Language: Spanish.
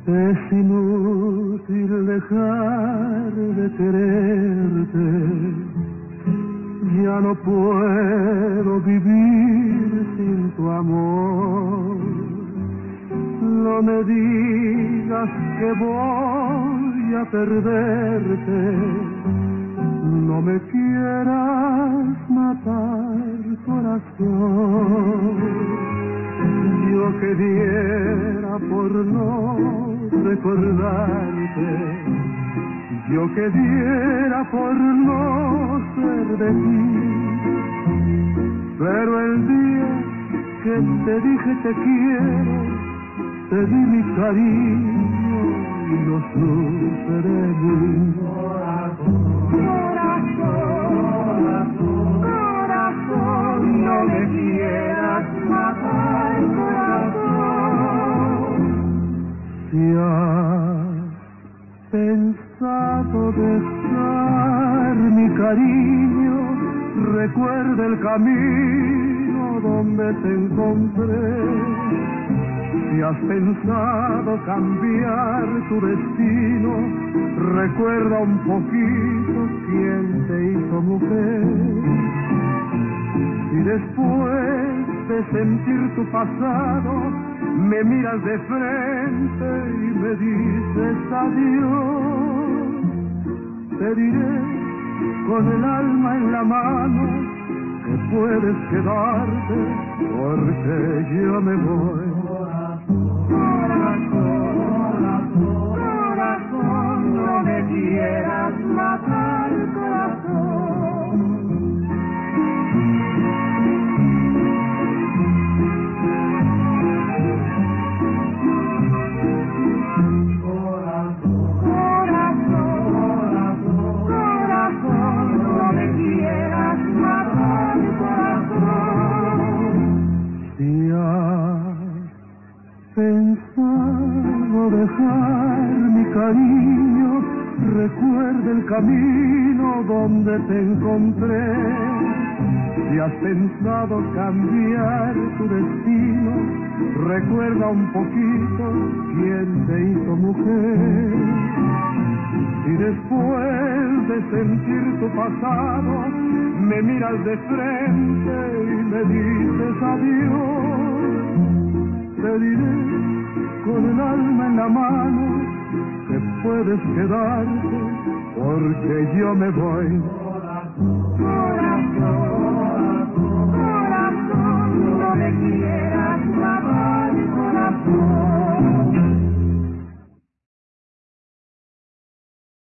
Es inútil dejar de quererte, ya no puedo vivir sin tu amor. No me digas que voy a perderte, no me quieras matar, corazón. Yo que diera por no recordarte, yo que diera por no ser de ti. Pero el día que te dije te quiero, te di mi cariño y lo supe de mí. Corazón, corazón, corazón, no me quieras matar, corazón. Si has pensado dejar mi cariño, recuerda el camino donde te encontré. Si has pensado cambiar tu destino, recuerda un poquito quién te hizo mujer. Y después de sentir tu pasado, me miras de frente y me dices adiós. Te diré con el alma en la mano que puedes quedarte porque yo me voy. Corazón, no me quieras matar, corazón. Corazón, no me quieras matar, corazón. Si has pensado dejar mi cariño, recuerda el camino donde te encontré. Si has pensado cambiar tu destino, recuerda un poquito quién te hizo mujer. Y después de sentir tu pasado, me miras de frente y me dices adiós. Te diré con el alma en la mano que puedes quedarte porque yo me voy. Corazón, no me quieras matar, corazón.